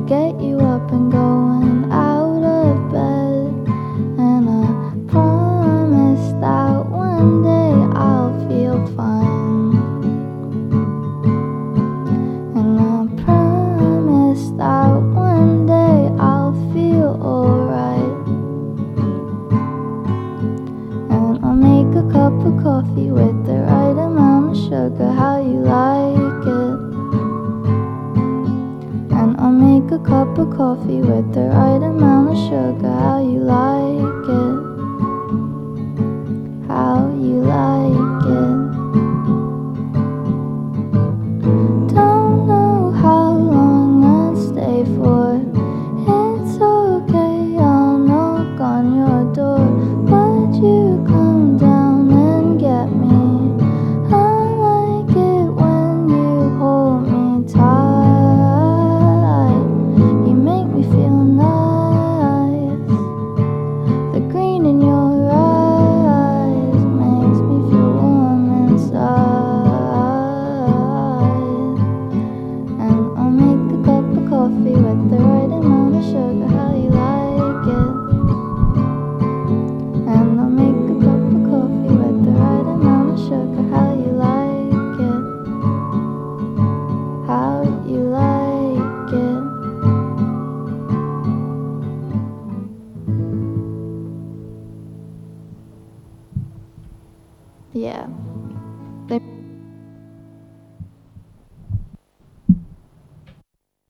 get you up and going out of bed. And I promise that one day I'll feel fine. And I promise that one day I'll feel alright. And I'll make a cup of coffee with the right amount of sugar, how you like it. And I'll make a cup of coffee with the right amount of sugar, how you like it. How you like it.